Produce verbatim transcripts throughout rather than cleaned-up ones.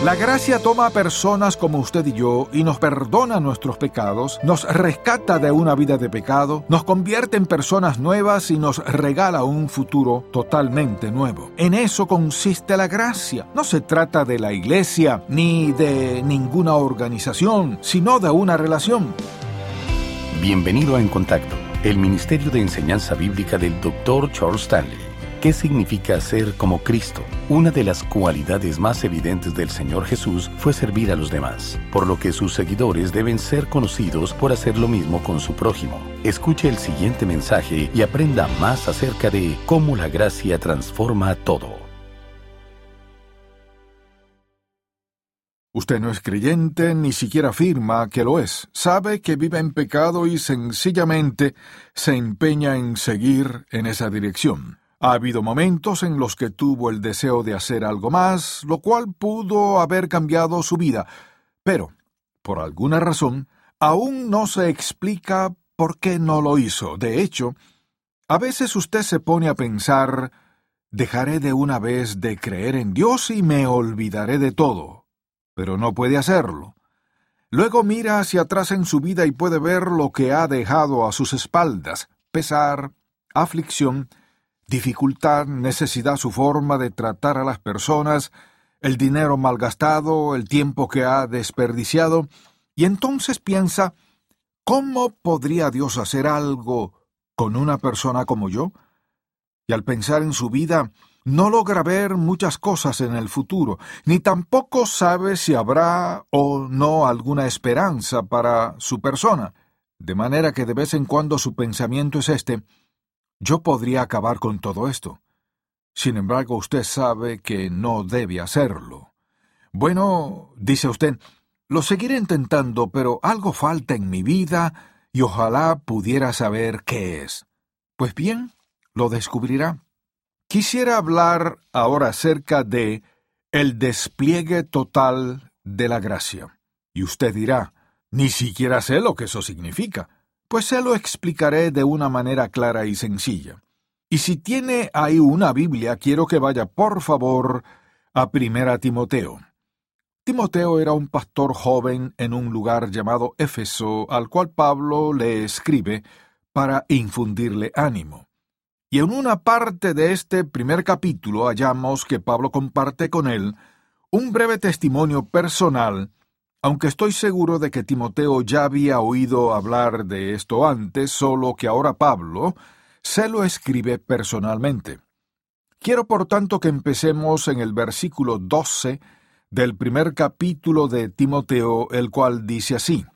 La gracia toma a personas como usted y yo y nos perdona nuestros pecados, nos rescata de una vida de pecado, nos convierte en personas nuevas y nos regala un futuro totalmente nuevo. En eso consiste la gracia. No se trata de la iglesia ni de ninguna organización, sino de una relación. Bienvenido a En Contacto, el Ministerio de Enseñanza Bíblica del doctor Charles Stanley. ¿Qué significa ser como Cristo? Una de las cualidades más evidentes del Señor Jesús fue servir a los demás, por lo que sus seguidores deben ser conocidos por hacer lo mismo con su prójimo. Escuche el siguiente mensaje y aprenda más acerca de cómo la gracia transforma todo. Usted no es creyente, ni siquiera afirma que lo es. Sabe que vive en pecado y sencillamente se empeña en seguir en esa dirección. Ha habido momentos en los que tuvo el deseo de hacer algo más, lo cual pudo haber cambiado su vida, pero, por alguna razón, aún no se explica por qué no lo hizo. De hecho, a veces usted se pone a pensar, dejaré de una vez de creer en Dios y me olvidaré de todo, pero no puede hacerlo. Luego mira hacia atrás en su vida y puede ver lo que ha dejado a sus espaldas: pesar, aflicción, dificultad, necesidad, su forma de tratar a las personas, el dinero malgastado, el tiempo que ha desperdiciado, y entonces piensa, ¿cómo podría Dios hacer algo con una persona como yo? Y al pensar en su vida, no logra ver muchas cosas en el futuro, ni tampoco sabe si habrá o no alguna esperanza para su persona, de manera que de vez en cuando su pensamiento es este: yo podría acabar con todo esto. Sin embargo, usted sabe que no debe hacerlo. Bueno, dice usted, lo seguiré intentando, pero algo falta en mi vida y ojalá pudiera saber qué es. Pues bien, lo descubrirá. Quisiera hablar ahora acerca de el despliegue total de la gracia. Y usted dirá, ni siquiera sé lo que eso significa. Pues se lo explicaré de una manera clara y sencilla. Y si tiene ahí una Biblia, quiero que vaya, por favor, a Primera Timoteo. Timoteo era un pastor joven en un lugar llamado Éfeso, al cual Pablo le escribe para infundirle ánimo. Y en una parte de este primer capítulo hallamos que Pablo comparte con él un breve testimonio personal, aunque estoy seguro de que Timoteo ya había oído hablar de esto antes, solo que ahora Pablo se lo escribe personalmente. Quiero, por tanto, que empecemos en el versículo doce del primer capítulo de Timoteo, el cual dice así: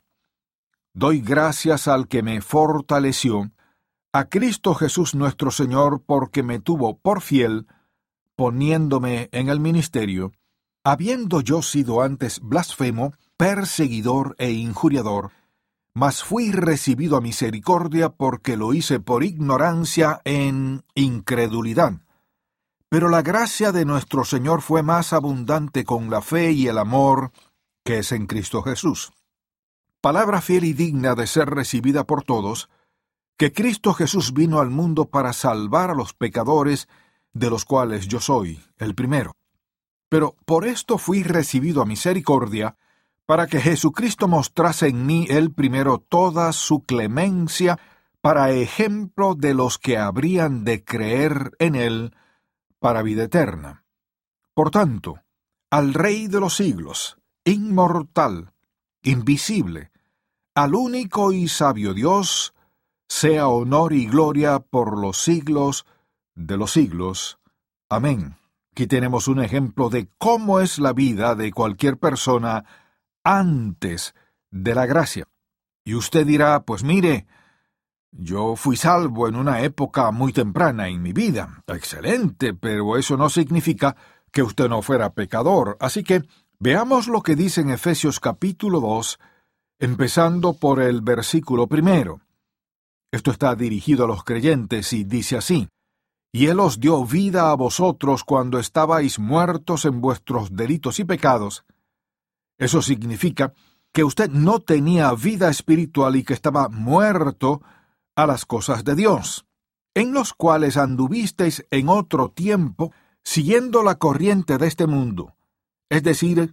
Doy gracias al que me fortaleció, a Cristo Jesús nuestro Señor, porque me tuvo por fiel, poniéndome en el ministerio, habiendo yo sido antes blasfemo, perseguidor e injuriador, mas fui recibido a misericordia porque lo hice por ignorancia en incredulidad. Pero la gracia de nuestro Señor fue más abundante con la fe y el amor que es en Cristo Jesús. Palabra fiel y digna de ser recibida por todos, que Cristo Jesús vino al mundo para salvar a los pecadores, de los cuales yo soy el primero. Pero por esto fui recibido a misericordia, para que Jesucristo mostrase en mí el primero toda su clemencia, para ejemplo de los que habrían de creer en él para vida eterna. Por tanto, al Rey de los siglos, inmortal, invisible, al único y sabio Dios, sea honor y gloria por los siglos de los siglos. Amén. Aquí tenemos un ejemplo de cómo es la vida de cualquier persona antes de la gracia. Y usted dirá, pues mire, yo fui salvo en una época muy temprana en mi vida. Excelente, pero eso no significa que usted no fuera pecador. Así que veamos lo que dice en Efesios capítulo dos, empezando por el versículo primero. Esto está dirigido a los creyentes y dice así: Y Él os dio vida a vosotros cuando estabais muertos en vuestros delitos y pecados. Eso significa que usted no tenía vida espiritual y que estaba muerto a las cosas de Dios, en los cuales anduvisteis en otro tiempo, siguiendo la corriente de este mundo, es decir,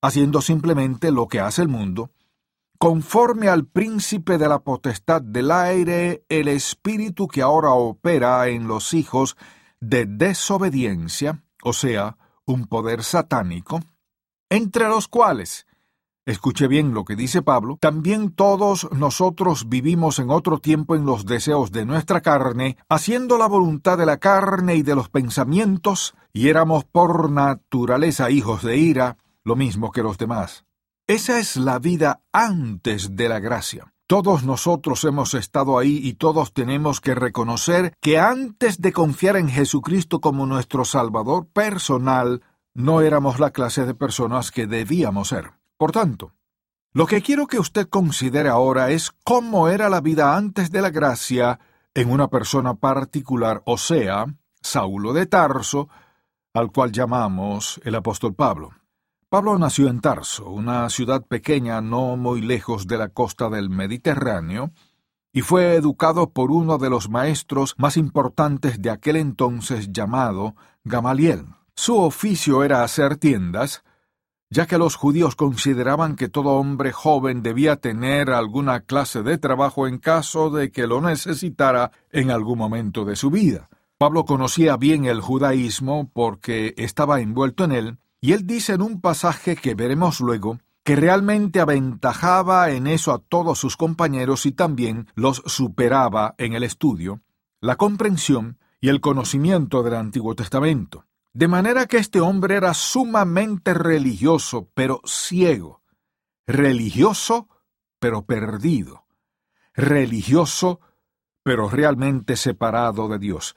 haciendo simplemente lo que hace el mundo, conforme al príncipe de la potestad del aire, el espíritu que ahora opera en los hijos de desobediencia, o sea, un poder satánico, entre los cuales, escuche bien lo que dice Pablo, también todos nosotros vivimos en otro tiempo en los deseos de nuestra carne, haciendo la voluntad de la carne y de los pensamientos, y éramos por naturaleza hijos de ira, lo mismo que los demás. Esa es la vida antes de la gracia. Todos nosotros hemos estado ahí y todos tenemos que reconocer que antes de confiar en Jesucristo como nuestro Salvador personal, no éramos la clase de personas que debíamos ser. Por tanto, lo que quiero que usted considere ahora es cómo era la vida antes de la gracia en una persona particular, o sea, Saulo de Tarso, al cual llamamos el apóstol Pablo. Pablo nació en Tarso, una ciudad pequeña no muy lejos de la costa del Mediterráneo, y fue educado por uno de los maestros más importantes de aquel entonces llamado Gamaliel. Su oficio era hacer tiendas, ya que los judíos consideraban que todo hombre joven debía tener alguna clase de trabajo en caso de que lo necesitara en algún momento de su vida. Pablo conocía bien el judaísmo porque estaba envuelto en él, y él dice en un pasaje que veremos luego, que realmente aventajaba en eso a todos sus compañeros y también los superaba en el estudio, la comprensión y el conocimiento del Antiguo Testamento. De manera que este hombre era sumamente religioso, pero ciego. Religioso, pero perdido. Religioso, pero realmente separado de Dios.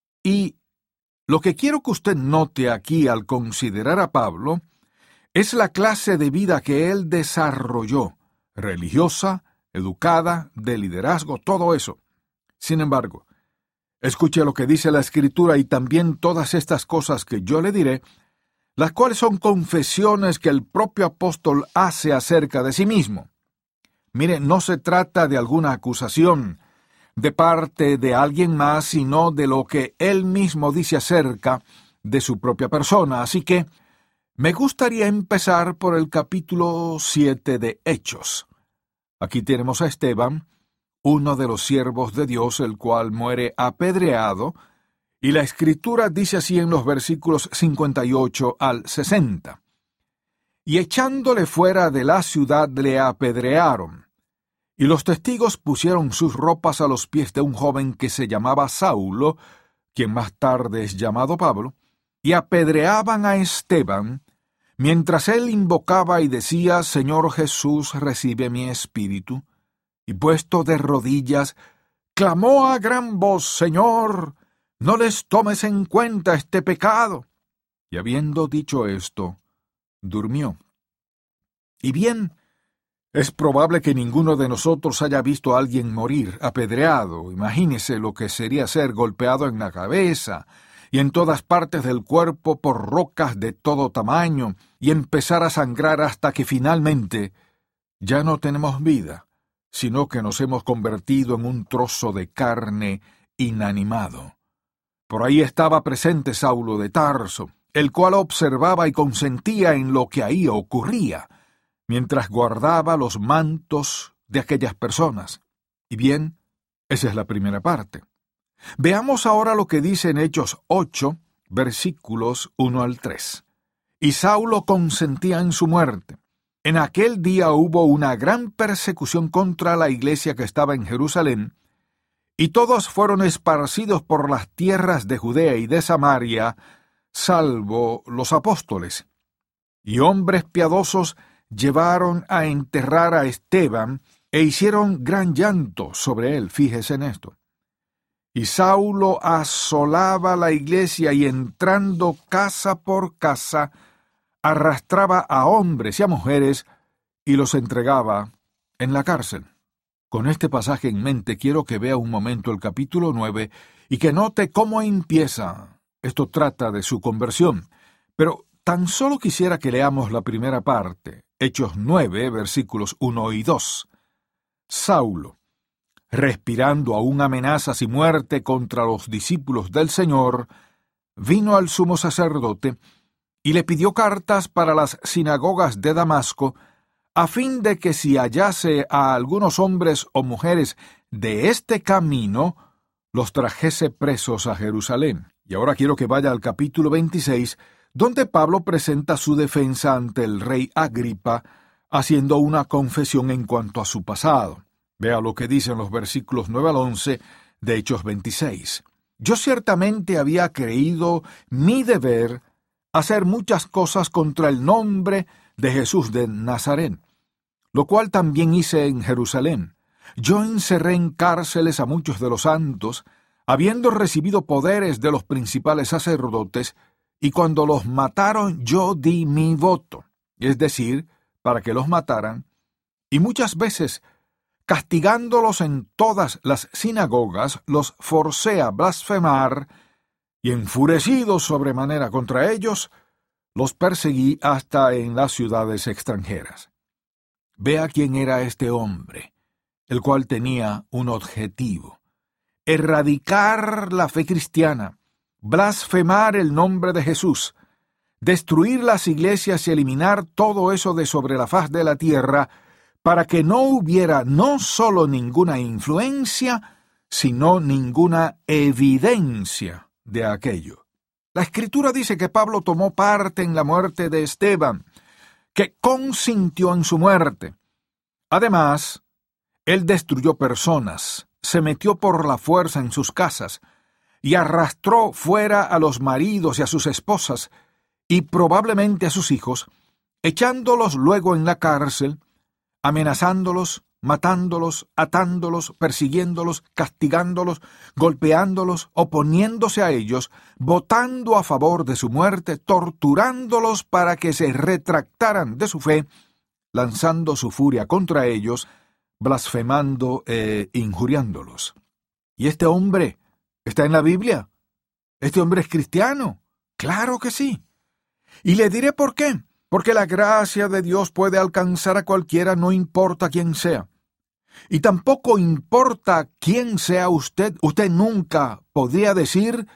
Y lo que quiero que usted note aquí al considerar a Pablo es la clase de vida que él desarrolló, religiosa, educada, de liderazgo, todo eso. Sin embargo, escuche lo que dice la Escritura y también todas estas cosas que yo le diré, las cuales son confesiones que el propio apóstol hace acerca de sí mismo. Mire, no se trata de alguna acusación de parte de alguien más, sino de lo que él mismo dice acerca de su propia persona. Así que me gustaría empezar por el capítulo siete de Hechos. Aquí tenemos a Esteban, uno de los siervos de Dios, el cual muere apedreado, y la Escritura dice así en los versículos cincuenta y ocho al sesenta. Y echándole fuera de la ciudad le apedrearon. Y los testigos pusieron sus ropas a los pies de un joven que se llamaba Saulo, quien más tarde es llamado Pablo, y apedreaban a Esteban, mientras él invocaba y decía, Señor Jesús, recibe mi espíritu. Y puesto de rodillas, clamó a gran voz, Señor, no les tomes en cuenta este pecado. Y habiendo dicho esto, durmió. Y bien, es probable que ninguno de nosotros haya visto a alguien morir apedreado. Imagínese lo que sería ser golpeado en la cabeza y en todas partes del cuerpo por rocas de todo tamaño y empezar a sangrar hasta que finalmente ya no tenemos vida, sino que nos hemos convertido en un trozo de carne inanimado. Por ahí estaba presente Saulo de Tarso, el cual observaba y consentía en lo que ahí ocurría, mientras guardaba los mantos de aquellas personas. Y bien, esa es la primera parte. Veamos ahora lo que dice en Hechos ocho, versículos uno al tres. Y Saulo consentía en su muerte. En aquel día hubo una gran persecución contra la iglesia que estaba en Jerusalén, y todos fueron esparcidos por las tierras de Judea y de Samaria, salvo los apóstoles. Y hombres piadosos llevaron a enterrar a Esteban e hicieron gran llanto sobre él, fíjese en esto. Y Saulo asolaba la iglesia y entrando casa por casa, arrastraba a hombres y a mujeres y los entregaba en la cárcel. Con este pasaje en mente quiero que vea un momento el capítulo nueve y que note cómo empieza. Esto trata de su conversión, pero tan solo quisiera que leamos la primera parte, Hechos nueve, versículos uno y dos. Saulo, respirando aún amenazas y muerte contra los discípulos del Señor, vino al sumo sacerdote y le pidió cartas para las sinagogas de Damasco, a fin de que si hallase a algunos hombres o mujeres de este camino, los trajese presos a Jerusalén. Y ahora quiero que vaya al capítulo veintiséis, donde Pablo presenta su defensa ante el rey Agripa, haciendo una confesión en cuanto a su pasado. Vea lo que dicen los versículos nueve al once de Hechos veintiséis. Yo ciertamente había creído mi deber hacer muchas cosas contra el nombre de Jesús de Nazaret, lo cual también hice en Jerusalén. Yo encerré en cárceles a muchos de los santos, habiendo recibido poderes de los principales sacerdotes, y cuando los mataron yo di mi voto, es decir, para que los mataran, y muchas veces, castigándolos en todas las sinagogas, los forcé a blasfemar, y enfurecido sobremanera contra ellos, los perseguí hasta en las ciudades extranjeras. Vea quién era este hombre, el cual tenía un objetivo: erradicar la fe cristiana, blasfemar el nombre de Jesús, destruir las iglesias y eliminar todo eso de sobre la faz de la tierra, para que no hubiera no solo ninguna influencia, sino ninguna evidencia de aquello. La Escritura dice que Pablo tomó parte en la muerte de Esteban, que consintió en su muerte. Además, él destruyó personas, se metió por la fuerza en sus casas, y arrastró fuera a los maridos y a sus esposas, y probablemente a sus hijos, echándolos luego en la cárcel, amenazándolos, matándolos, atándolos, persiguiéndolos, castigándolos, golpeándolos, oponiéndose a ellos, votando a favor de su muerte, torturándolos para que se retractaran de su fe, lanzando su furia contra ellos, blasfemando e injuriándolos. ¿Y este hombre está en la Biblia? ¿Este hombre es cristiano? ¡Claro que sí! Y le diré por qué. Porque la gracia de Dios puede alcanzar a cualquiera, no importa quién sea. Y tampoco importa quién sea usted. Usted nunca podría decir: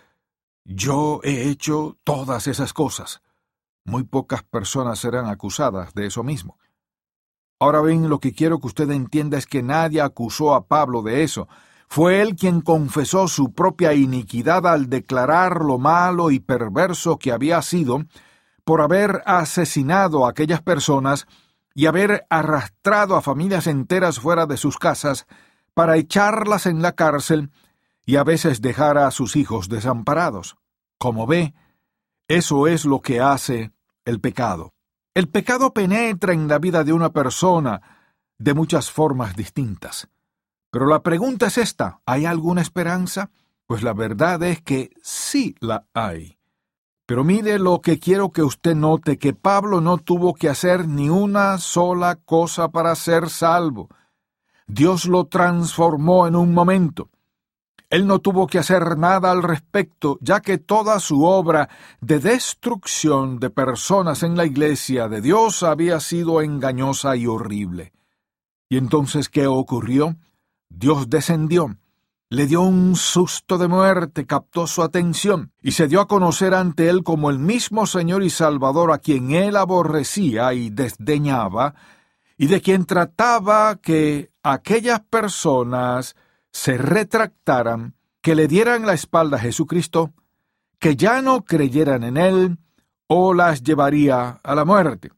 yo he hecho todas esas cosas. Muy pocas personas serán acusadas de eso mismo. Ahora bien, lo que quiero que usted entienda es que nadie acusó a Pablo de eso. Fue él quien confesó su propia iniquidad al declarar lo malo y perverso que había sido por haber asesinado a aquellas personas y haber arrastrado a familias enteras fuera de sus casas para echarlas en la cárcel y a veces dejar a sus hijos desamparados. Como ve, eso es lo que hace el pecado. El pecado penetra en la vida de una persona de muchas formas distintas. Pero la pregunta es esta: ¿hay alguna esperanza? Pues la verdad es que sí la hay. Pero mire lo que quiero que usted note, que Pablo no tuvo que hacer ni una sola cosa para ser salvo. Dios lo transformó en un momento. Él no tuvo que hacer nada al respecto, ya que toda su obra de destrucción de personas en la iglesia de Dios había sido engañosa y horrible. ¿Y entonces qué ocurrió? Dios descendió, le dio un susto de muerte, captó su atención y se dio a conocer ante él como el mismo Señor y Salvador a quien él aborrecía y desdeñaba, y de quien trataba que aquellas personas se retractaran, que le dieran la espalda a Jesucristo, que ya no creyeran en él o las llevaría a la muerte.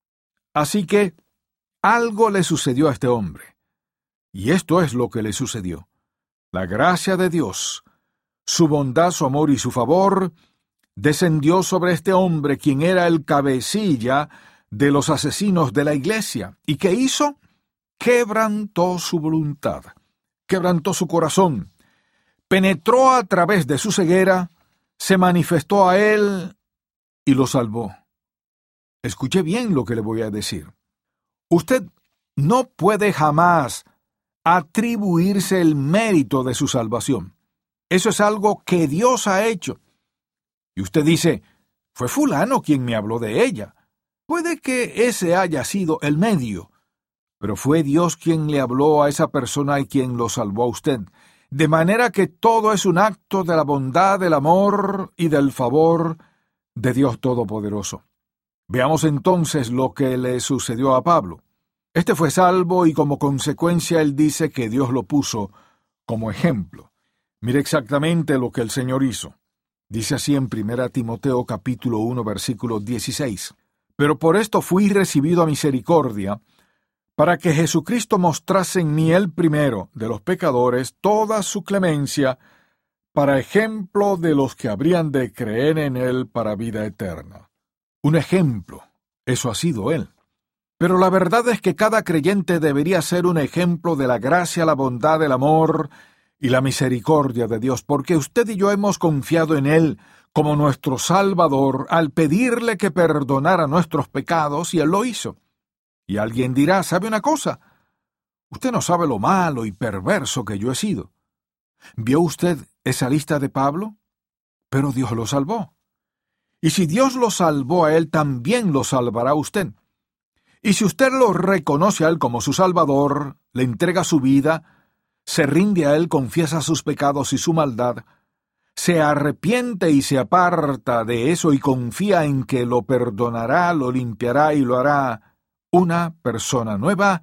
Así que algo le sucedió a este hombre. Y esto es lo que le sucedió. La gracia de Dios, su bondad, su amor y su favor, descendió sobre este hombre, quien era el cabecilla de los asesinos de la iglesia. ¿Y qué hizo? Quebrantó su voluntad, quebrantó su corazón, penetró a través de su ceguera, se manifestó a él y lo salvó. Escuche bien lo que le voy a decir. Usted no puede jamás atribuirse el mérito de su salvación. Eso es algo que Dios ha hecho. Y usted dice, fue fulano quien me habló de ella. Puede que ese haya sido el medio, pero fue Dios quien le habló a esa persona y quien lo salvó a usted. De manera que todo es un acto de la bondad, del amor y del favor de Dios Todopoderoso. Veamos entonces lo que le sucedió a Pablo. Este fue salvo y como consecuencia él dice que Dios lo puso como ejemplo. Mire exactamente lo que el Señor hizo. Dice así en primera Timoteo capítulo uno versículo dieciséis. Pero por esto fui recibido a misericordia, para que Jesucristo mostrase en mí el primero de los pecadores toda su clemencia, para ejemplo de los que habrían de creer en él para vida eterna. Un ejemplo, eso ha sido él. Pero la verdad es que cada creyente debería ser un ejemplo de la gracia, la bondad, el amor y la misericordia de Dios, porque usted y yo hemos confiado en él como nuestro Salvador al pedirle que perdonara nuestros pecados, y él lo hizo. Y alguien dirá, ¿sabe una cosa? Usted no sabe lo malo y perverso que yo he sido. ¿Vio usted esa lista de Pablo? Pero Dios lo salvó. Y si Dios lo salvó a él, también lo salvará a usted. Y si usted lo reconoce a él como su Salvador, le entrega su vida, se rinde a él, confiesa sus pecados y su maldad, se arrepiente y se aparta de eso y confía en que lo perdonará, lo limpiará y lo hará una persona nueva,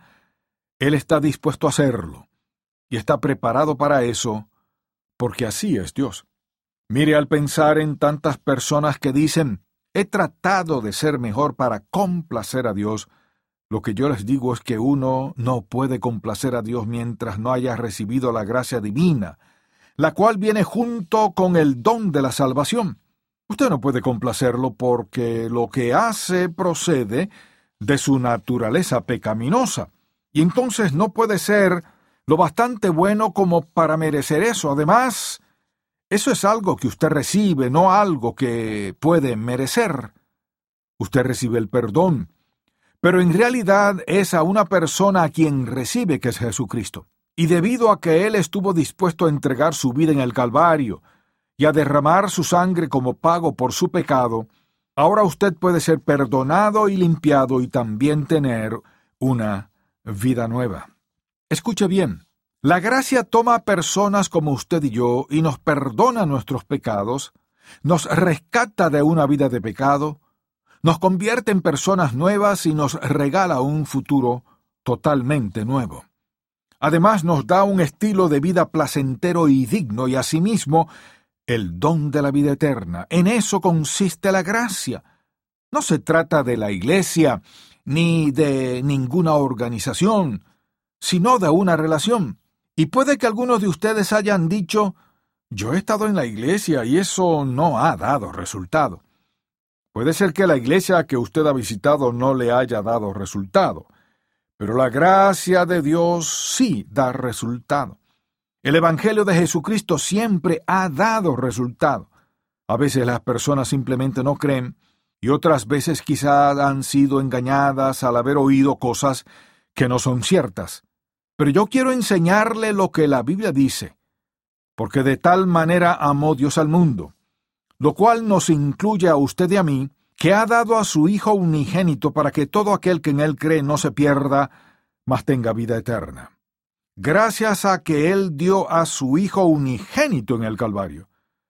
él está dispuesto a hacerlo y está preparado para eso, porque así es Dios. Mire, al pensar en tantas personas que dicen, he tratado de ser mejor para complacer a Dios, lo que yo les digo es que uno no puede complacer a Dios mientras no haya recibido la gracia divina, la cual viene junto con el don de la salvación. Usted no puede complacerlo porque lo que hace procede de su naturaleza pecaminosa, y entonces no puede ser lo bastante bueno como para merecer eso. Además, eso es algo que usted recibe, no algo que puede merecer. Usted recibe el perdón, pero en realidad es a una persona a quien recibe, que es Jesucristo. Y debido a que Él estuvo dispuesto a entregar su vida en el Calvario y a derramar su sangre como pago por su pecado, ahora usted puede ser perdonado y limpiado y también tener una vida nueva. Escuche bien, la gracia toma a personas como usted y yo y nos perdona nuestros pecados, nos rescata de una vida de pecado, nos convierte en personas nuevas y nos regala un futuro totalmente nuevo. Además, nos da un estilo de vida placentero y digno y asimismo el don de la vida eterna. En eso consiste la gracia. No se trata de la iglesia ni de ninguna organización, sino de una relación. Y puede que algunos de ustedes hayan dicho, yo he estado en la iglesia y eso no ha dado resultado. Puede ser que la iglesia que usted ha visitado no le haya dado resultado, pero la gracia de Dios sí da resultado. El Evangelio de Jesucristo siempre ha dado resultado. A veces las personas simplemente no creen, y otras veces quizá han sido engañadas al haber oído cosas que no son ciertas. Pero yo quiero enseñarle lo que la Biblia dice, porque de tal manera amó Dios al mundo, lo cual nos incluye a usted y a mí, que ha dado a su Hijo unigénito para que todo aquel que en Él cree no se pierda, mas tenga vida eterna. Gracias a que Él dio a su Hijo unigénito en el Calvario.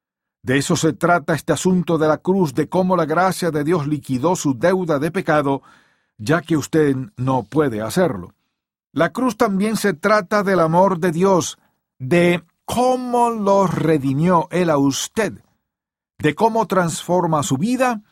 De eso se trata este asunto de la cruz, de cómo la gracia de Dios liquidó su deuda de pecado, ya que usted no puede hacerlo. La cruz también se trata del amor de Dios, de cómo lo redimió Él a usted, de cómo transforma su vida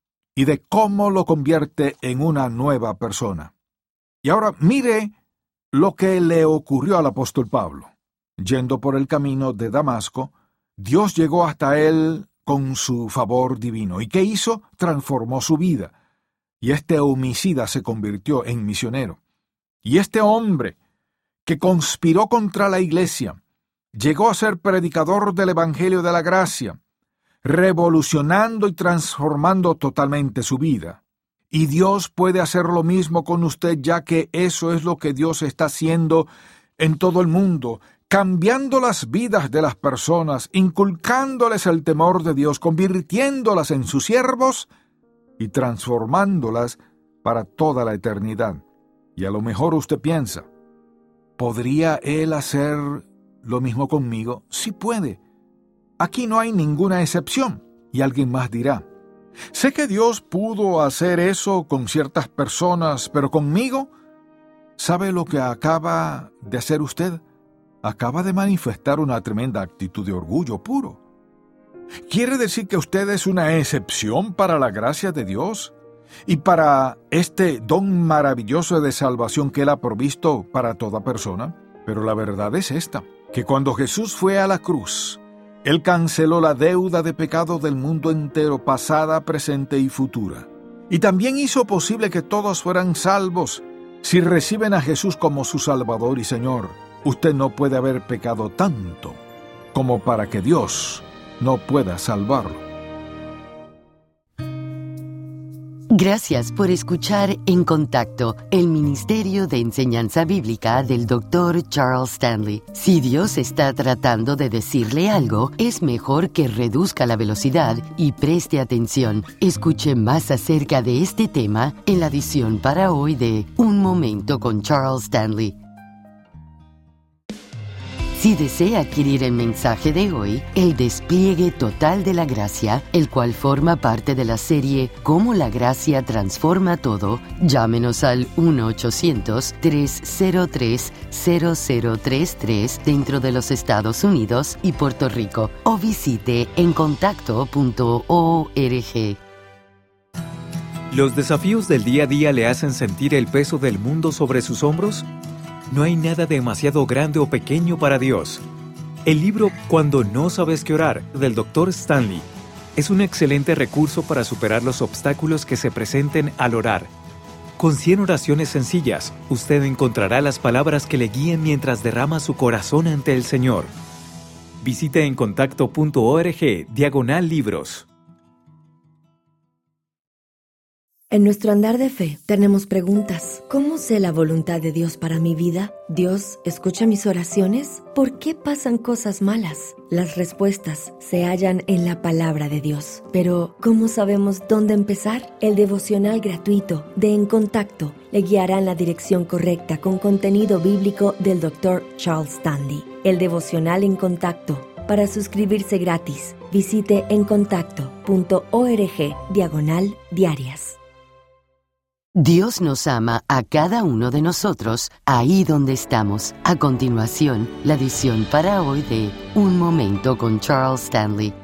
y de cómo lo convierte en una nueva persona. Y ahora mire lo que le ocurrió al apóstol Pablo. Yendo por el camino de Damasco, Dios llegó hasta él con su favor divino. ¿Y qué hizo? Transformó su vida. Y este homicida se convirtió en misionero. Y este hombre, que conspiró contra la iglesia, llegó a ser predicador del Evangelio de la Gracia, revolucionando y transformando totalmente su vida. Y Dios puede hacer lo mismo con usted, ya que eso es lo que Dios está haciendo en todo el mundo, cambiando las vidas de las personas, inculcándoles el temor de Dios, convirtiéndolas en sus siervos y transformándolas para toda la eternidad. Y a lo mejor usted piensa, ¿podría Él hacer lo mismo conmigo? Sí puede. Aquí no hay ninguna excepción. Y alguien más dirá, Sé que Dios pudo hacer eso con ciertas personas, pero conmigo, ¿sabe lo que acaba de hacer usted? Acaba de manifestar una tremenda actitud de orgullo puro. ¿Quiere decir que usted es una excepción para la gracia de Dios y para este don maravilloso de salvación que Él ha provisto para toda persona? Pero la verdad es esta, que cuando Jesús fue a la cruz, Él canceló la deuda de pecado del mundo entero, pasada, presente y futura. Y también hizo posible que todos fueran salvos si reciben a Jesús como su Salvador y Señor. Usted no puede haber pecado tanto como para que Dios no pueda salvarlo. Gracias por escuchar En Contacto, el Ministerio de Enseñanza Bíblica del doctor Charles Stanley. Si Dios está tratando de decirle algo, es mejor que reduzca la velocidad y preste atención. Escuche más acerca de este tema en la edición para hoy de Un Momento con Charles Stanley. Si desea adquirir el mensaje de hoy, El despliegue total de la gracia, el cual forma parte de la serie Cómo la gracia transforma todo, llámenos al uno ochocientos, tres cero tres, cero cero tres tres dentro de los Estados Unidos y Puerto Rico o visite en contacto punto org. ¿Los desafíos del día a día le hacen sentir el peso del mundo sobre sus hombros? No hay nada demasiado grande o pequeño para Dios. El libro Cuando no sabes qué orar, del doctor Stanley, es un excelente recurso para superar los obstáculos que se presenten al orar. Con cien oraciones sencillas, usted encontrará las palabras que le guíen mientras derrama su corazón ante el Señor. Visite en contacto punto org, diagonal libros. En nuestro andar de fe tenemos preguntas. ¿Cómo sé la voluntad de Dios para mi vida? ¿Dios escucha mis oraciones? ¿Por qué pasan cosas malas? Las respuestas se hallan en la palabra de Dios. Pero, ¿cómo sabemos dónde empezar? El devocional gratuito de En Contacto le guiará en la dirección correcta con contenido bíblico del doctor Charles Stanley. El devocional En Contacto. Para suscribirse gratis, visite en contacto punto org, diagonal diarias. Dios nos ama a cada uno de nosotros, ahí donde estamos. A continuación, la edición para hoy de Un Momento con Charles Stanley.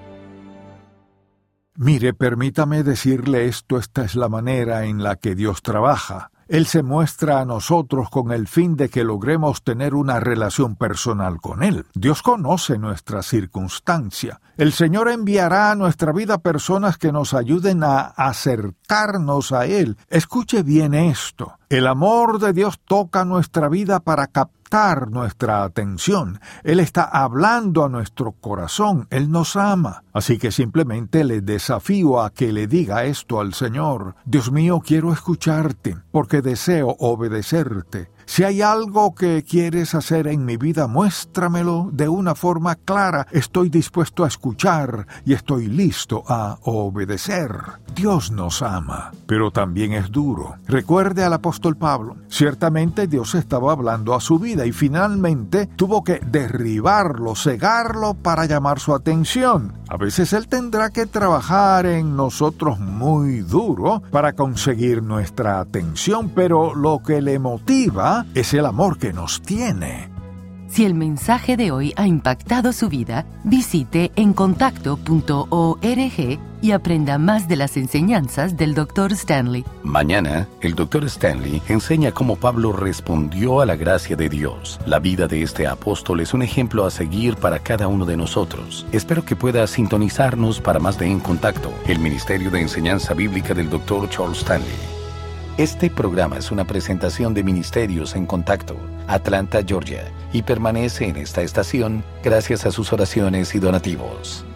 Mire, permítame decirle esto, esta es la manera en la que Dios trabaja. Él se muestra a nosotros con el fin de que logremos tener una relación personal con Él. Dios conoce nuestra circunstancia. El Señor enviará a nuestra vida personas que nos ayuden a acercarnos a Él. Escuche bien esto. El amor de Dios toca nuestra vida para captar nuestra atención. Él está hablando a nuestro corazón. Él nos ama. Así que simplemente le desafío a que le diga esto al Señor. Dios mío, quiero escucharte, porque deseo obedecerte. Si hay algo que quieres hacer en mi vida, muéstramelo de una forma clara. Estoy dispuesto a escuchar y estoy listo a obedecer. Dios nos ama, pero también es duro. Recuerde al apóstol Pablo. Ciertamente Dios estaba hablando a su vida y finalmente tuvo que derribarlo, cegarlo para llamar su atención. A veces Él tendrá que trabajar en nosotros muy duro para conseguir nuestra atención, pero lo que le motiva es el amor que nos tiene. Si el mensaje de hoy ha impactado su vida, visite en contacto punto org y aprenda más de las enseñanzas del doctor Stanley. Mañana, el doctor Stanley enseña cómo Pablo respondió a la gracia de Dios. La vida de este apóstol es un ejemplo a seguir para cada uno de nosotros. Espero que pueda sintonizarnos para más de En Contacto, el Ministerio de Enseñanza Bíblica del doctor Charles Stanley. Este programa es una presentación de Ministerios en Contacto, Atlanta, Georgia, y permanece en esta estación gracias a sus oraciones y donativos.